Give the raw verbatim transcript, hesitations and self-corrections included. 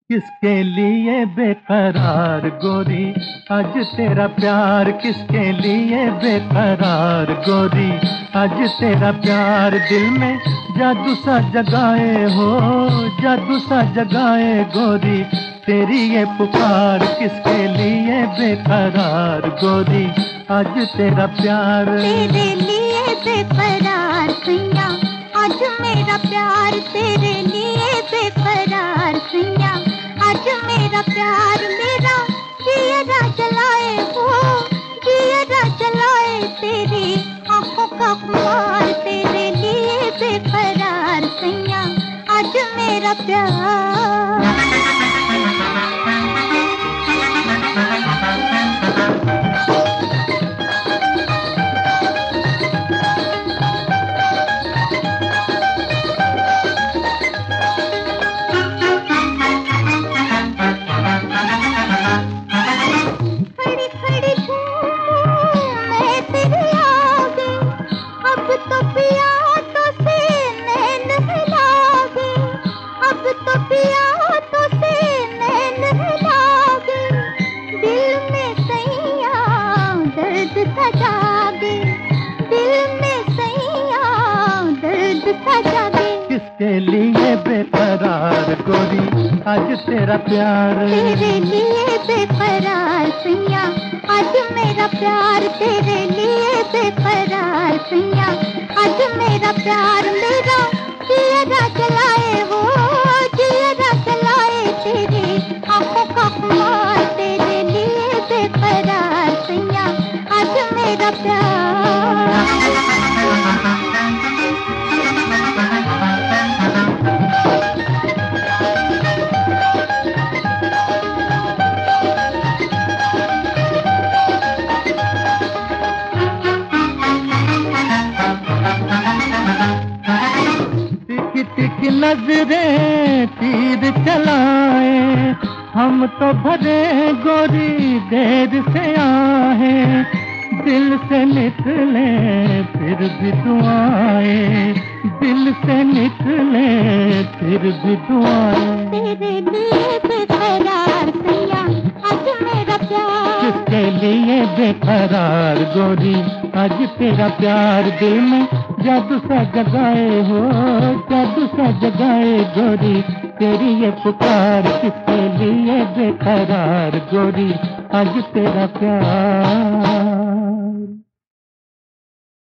किसके लिए बेकरार गोरी आज तेरा प्यार, किसके लिए बेकरार गोरी आज तेरा प्यार। दिल में जादू सा जगाए हो, जादू सा जगाए गोरी तेरी ये पुकार। किसके लिए बेकरार गोरी आज तेरा प्यार। तेरे लिए बेकरार सैया आज मेरा प्यार, तेरे लिए बेकरार सैया आज मेरा प्यार। मेरा जियरा जलाए हो, जियरा जलाए तेरी आंखों का खुमार। तेरे लिए बेकरार सैया आज मेरा प्यार। किसके लिए बेकरार गोरी आज तेरा प्यार। तेरे लिए बेकरार सैया आज मेरा प्यार, तेरे लिए बेकरार सैया आज मेरा प्यार। मेरा जियरा जलाए वो, जियरा जलाए तेरी आंखों का खुमार। तेरे लिए बेकरार सैया आज मेरा प्यार। तिख नजरें तीर चलाए, हम तो भरे गोरी देर से आए। दिल से निकले फिर भी दुआएं, दिल से निकले फिर भी दुआएं। तेरे लिए बेकरार सैया आज मेरा प्यार। किसके लिए बेकरार गोरी आज तेरा प्यार। दिल में जादू सा जगाए हो, जादू सा जगाए गोरी तेरी ये पुकार। किसके लिए बेकरार गोरी आज तेरा प्यार।